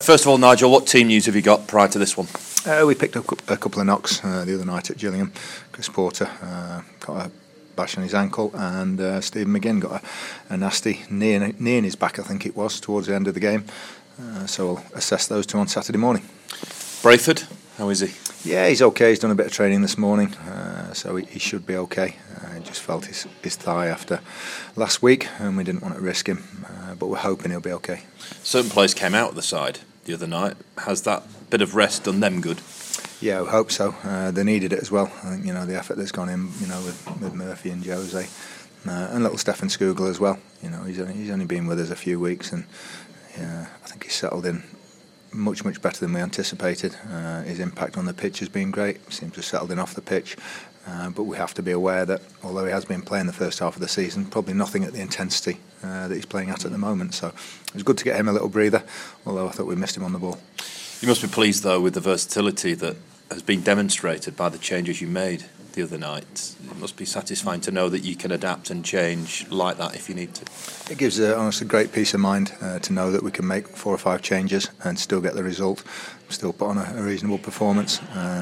First of all, Nigel, what team news have you got prior to this one? We picked up a couple of knocks the other night at Gillingham. Chris Porter got a bash on his ankle, and Stephen McGinn got a nasty knee in his back, I think it was, towards the end of the game. So we'll assess those two on Saturday morning. Brayford, how is he? Yeah, he's okay. He's done a bit of training this morning, so he should be okay. He just felt his thigh after last week, and we didn't want to risk him, but we're hoping he'll be okay. Certain players came out of the side the other night. Has that bit of rest done them good? Yeah, we hope so. They needed it as well. I think the effort that's gone in, with Murphy and Jose, and little Stefan Skugel as well. He's only been with us a few weeks, and I think he's settled in much better than we anticipated. His impact on the pitch has been great. Seems to have settled in off the pitch. But we have to be aware that although he has been playing the first half of the season, probably nothing at the intensity that he's playing at the moment. So it was good to get him a little breather, although I thought we missed him on the ball. You must be pleased, though, with the versatility that has been demonstrated by the changes you made the other night. It must be satisfying to know that you can adapt and change like that if you need to. It gives honestly great peace of mind to know that we can make 4 or 5 changes and still get the result, still put on a reasonable performance.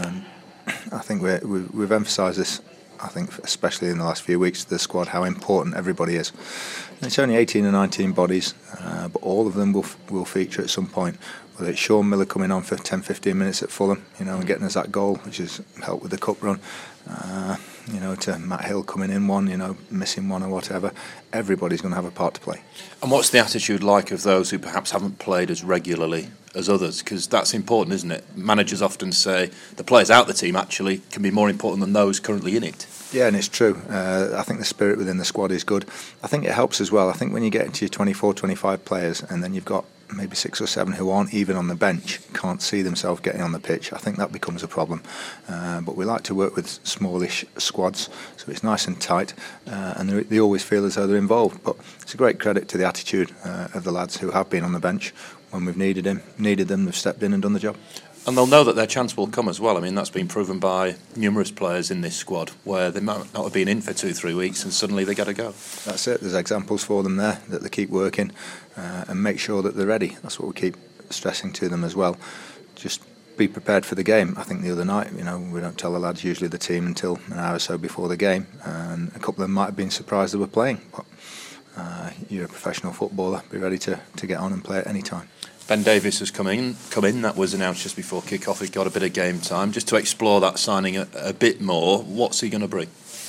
I think we've emphasised this, I think especially in the last few weeks, to the squad, how important everybody is. And it's only 18 or 19 bodies, but all of them will feature at some point. Whether it's Sean Miller coming on for 10-15 minutes at Fulham, and getting us that goal, which has helped with the cup run, to Matt Hill coming in one, missing one or whatever. Everybody's going to have a part to play. And what's the attitude like of those who perhaps haven't played as regularly as others? Because that's important, isn't it? Managers often say the players out the team actually can be more important than those currently in it. Yeah, and it's true. I think the spirit within the squad is good. I think it helps as well. I think when you get into your 24, 25 players, and then you've got maybe 6 or 7 who aren't even on the bench, can't see themselves getting on the pitch, I think that becomes a problem. But we like to work with smallish squads, so it's nice and tight, and they always feel as though they're involved. But it's a great credit to the attitude of the lads who have been on the bench when we've needed them, they've stepped in and done the job. And they'll know that their chance will come as well. I mean, that's been proven by numerous players in this squad where they might not have been in for 2-3 weeks and suddenly they get a go. That's it. There's examples for them there that they keep working and make sure that they're ready. That's what we keep stressing to them as well. Just be prepared for the game. I think the other night, we don't tell the lads usually the team until an hour or so before the game, and a couple of them might have been surprised they were playing. But you're a professional footballer. Be ready to get on and play at any time. Ben Davies has come in. That was announced just before kick-off. He got a bit of game time. Just to explore that signing a bit more, what's he going to bring?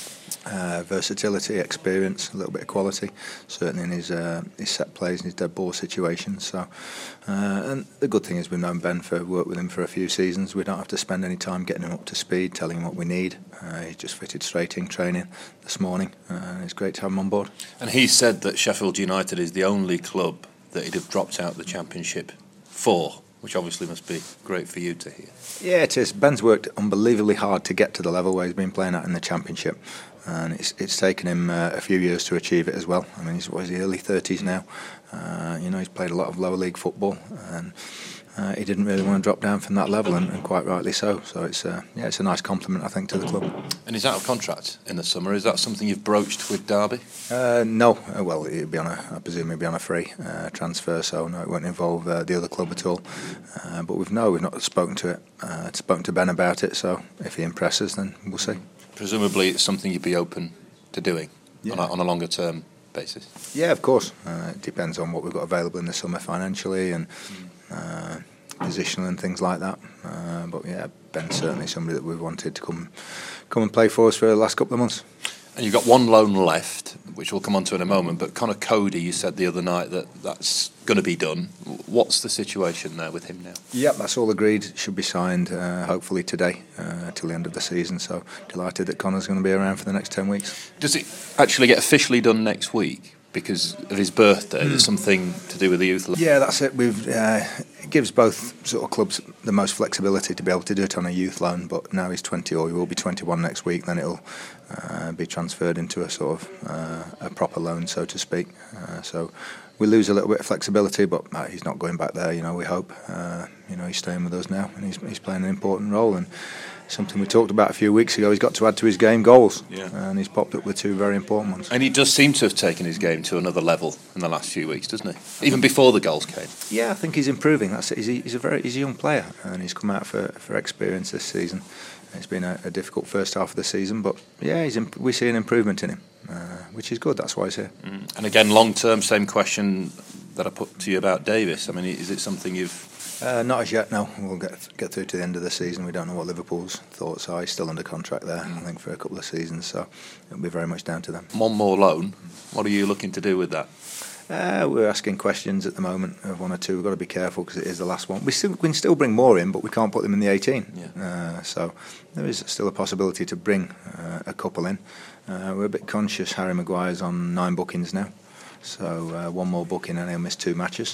Versatility, experience, a little bit of quality, certainly in his set plays and his dead ball situations. So, and the good thing is we've known Ben worked with him for a few seasons. We don't have to spend any time getting him up to speed, telling him what we need. He just fitted straight in training this morning. It's great to have him on board. And he said that Sheffield United is the only club that he'd have dropped out of the Championship for, which obviously must be great for you to hear. Yeah, it is. Ben's worked unbelievably hard to get to the level where he's been playing at in the Championship, and it's taken him a few years to achieve it as well. I mean, he's early 30s now. He's played a lot of lower league football, and he didn't really want to drop down from that level, and quite rightly so. So it's a nice compliment, I think, to the club. And he's out of contract in the summer. Is that something you've broached with Derby? No. Well, I presume he'd be on a free transfer, so no, it won't involve the other club at all. But we've not spoken to it. Spoken to Ben about it. So if he impresses, then we'll see. Presumably, it's something you'd be open to doing on a longer term basis. Yeah, of course. It depends on what we've got available in the summer financially and positional and things like that. But yeah, Ben's certainly somebody that we've wanted to come and play for us for the last couple of months. And you've got one loan left, which we'll come on to in a moment, but Connor Cody, you said the other night that's going to be done. What's the situation there with him now? Yep, that's all agreed. Should be signed hopefully today till the end of the season, so delighted that Connor's going to be around for the next 10 weeks. Does it actually get officially done next week? Because of his birthday, there's something to do with the youth. Yeah, that's it. It gives both sort of clubs the most flexibility to be able to do it on a youth loan. But now he's 20, or he will be 21 next week. Then it'll be transferred into a sort of a proper loan, so to speak. So we lose a little bit of flexibility, but he's not going back there. We hope. He's staying with us now, and he's playing an important role. And something we talked about a few weeks ago. He's got to add to his game goals, Yeah. and he's popped up with 2 very important ones. And he does seem to have taken his game to another level in the last few weeks, doesn't he? Even before the goals came. Yeah, I think he's improving. That's it. He's a young player, and he's come out for experience this season. It's been a difficult first half of the season, but yeah, we see an improvement in him, which is good. That's why he's here. And again, long term, same question that I put to you about Davis. I mean, is it something you've... Not as yet, no. We'll get through to the end of the season. We don't know what Liverpool's thoughts are. He's still under contract there, I think, for a couple of seasons, so it'll be very much down to them. One more loan. What are you looking to do with that? We're asking questions at the moment of 1 or 2. We've got to be careful because it is the last one. We can still bring more in, but we can't put them in the 18. Yeah. So there is still a possibility to bring a couple in. We're a bit conscious. Harry Maguire's on 9 bookings now, so 1 more booking and he'll miss 2 matches.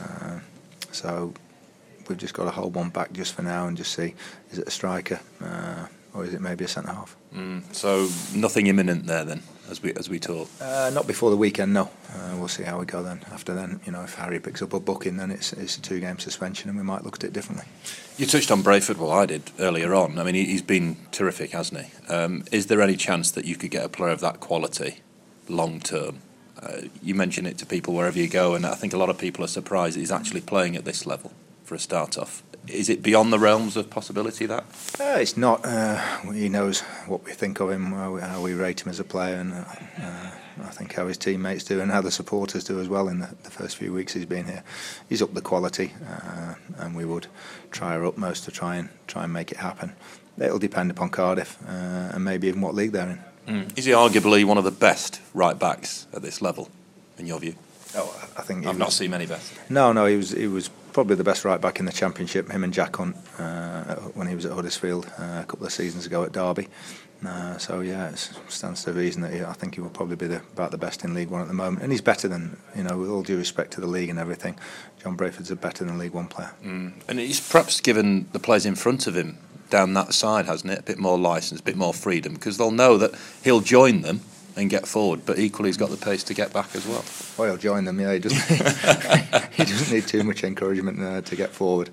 So we've just got to hold one back just for now and just see, is it a striker or is it maybe a centre half? So nothing imminent there then, as we talk. Not before the weekend, no. We'll see how we go then. After then, if Harry picks up a booking, then it's a 2-game suspension, and we might look at it differently. You touched on Brayford. Well, I did earlier on. I mean, he's been terrific, hasn't he? Is there any chance that you could get a player of that quality long term? You mention it to people wherever you go, and I think a lot of people are surprised that he's actually playing at this level for a start off. Is it beyond the realms of possibility, that? It's not. He knows what we think of him, how we rate him as a player, and I think how his teammates do and how the supporters do as well in the first few weeks he's been here. He's up the quality, and we would try our utmost to try and make it happen. It'll depend upon Cardiff and maybe even what league they're in. Is he arguably one of the best right backs at this level, in your view? I think I've not seen many better. No, he was probably the best right back in the Championship. Him and Jack Hunt when he was at Huddersfield a couple of seasons ago at Derby. So yeah, it stands to reason that I think he will probably be about the best in League One at the moment, and he's better than, with all due respect to the league and everything, John Brayford's a better than League One player. And he's perhaps given the players in front of him down that side, hasn't it? A bit more licence, a bit more freedom, because they'll know that he'll join them and get forward, but equally he's got the pace to get back as well. Well, he'll join them, yeah. He doesn't need too much encouragement to get forward.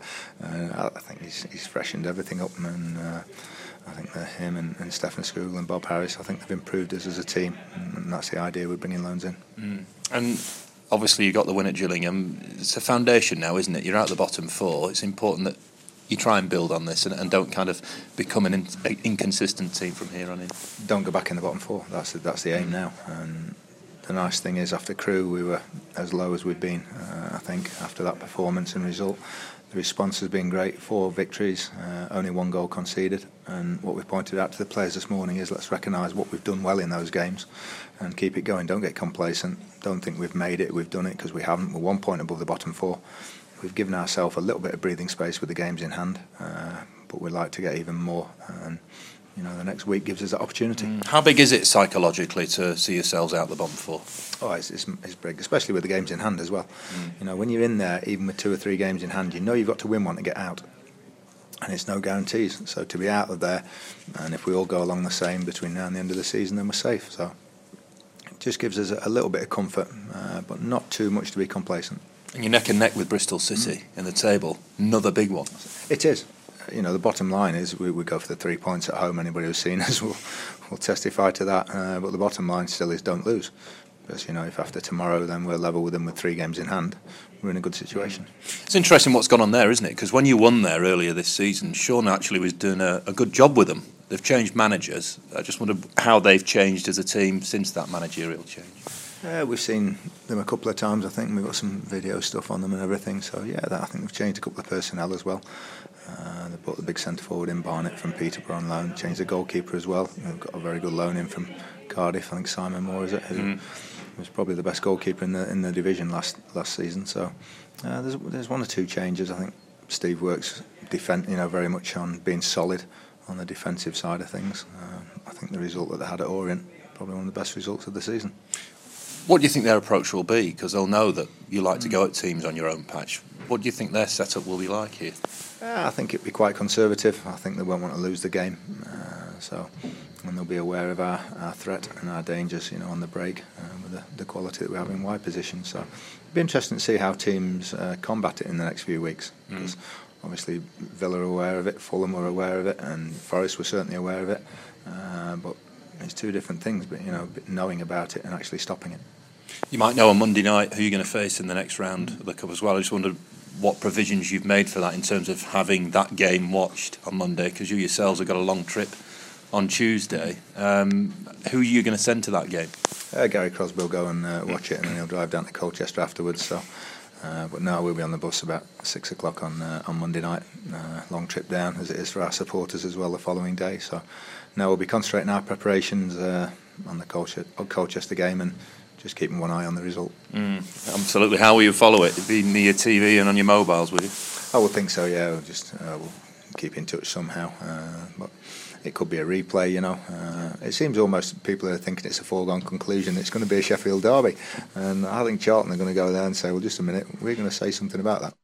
I think he's freshened everything up, and I think that him and Stefan Skugel and Bob Harris, I think they've improved us as a team, and that's the idea we're bringing loans in. And obviously you got the win at Gillingham. It's a foundation now, isn't it? You're out the bottom 4. It's important that you try and build on this and don't kind of become an inconsistent team from here on in. Don't go back in the bottom 4. That's the aim now. And the nice thing is, after Crewe, we were as low as we've been. I think after that performance and result, the response has been great. 4 victories, only 1 goal conceded. And what we've pointed out to the players this morning is, let's recognise what we've done well in those games and keep it going. Don't get complacent. Don't think we've made it. We've done it, because we haven't. We're 1 point above the bottom 4. We've given ourselves a little bit of breathing space with the games in hand, but we'd like to get even more. And the next week gives us that opportunity. How big is it psychologically to see yourselves out the bottom 4? Oh, it's big, especially with the games in hand as well. When you're in there, even with 2 or 3 games in hand, you've got to win one to get out, and it's no guarantees. So to be out of there, and if we all go along the same between now and the end of the season, then we're safe. So it just gives us a little bit of comfort, but not too much to be complacent. And you're neck and neck with Bristol City in the table, another big one. It is. The bottom line is we go for the 3 points at home. Anybody who's seen us will testify to that. But the bottom line still is, don't lose. Because if after tomorrow then we're level with them with 3 games in hand, we're in a good situation. It's interesting what's gone on there, isn't it? Because when you won there earlier this season, Sean actually was doing a good job with them. They've changed managers. I just wonder how they've changed as a team since that managerial change. We've seen them a couple of times, I think. We've got some video stuff on them and everything. So, I think they've changed a couple of personnel as well. They brought the big centre-forward in, Barnett, from Peterborough on loan. Changed the goalkeeper as well. We've got a very good loan in from Cardiff. I think Simon Moore, is it? Who was probably the best goalkeeper in the division last season. So, there's 1 or 2 changes. I think Steve works very much on being solid on the defensive side of things. I think the result that they had at Orient, probably one of the best results of the season. What do you think their approach will be? Because they'll know that you like to go at teams on your own patch. What do you think their setup will be like here? I think it'll be quite conservative. I think they won't want to lose the game. So and they'll be aware of our threat and our dangers, on the break with the quality that we have in wide position. So it'll be interesting to see how teams combat it in the next few weeks. Because obviously Villa are aware of it, Fulham were aware of it, and Forest were certainly aware of it. But it's two different things. But knowing about it and actually stopping it. You might know on Monday night who you're going to face in the next round of the Cup as well. I just wondered what provisions you've made for that in terms of having that game watched on Monday, because you yourselves have got a long trip on Tuesday. Who are you going to send to that game? Gary Crosby will go and watch it, and then he'll drive down to Colchester afterwards. So, but no, we'll be on the bus about 6 o'clock on Monday night. Long trip down, as it is for our supporters as well the following day. So, now we'll be concentrating our preparations on the Colchester game and just keeping one eye on the result. Absolutely. How will you follow it? It'll be near your TV and on your mobiles, will you? I would think so. Yeah, we'll keep in touch somehow. But it could be a replay. It seems almost people are thinking it's a foregone conclusion. It's going to be a Sheffield derby, and I think Charlton are going to go there and say, "Well, just a minute, we're going to say something about that."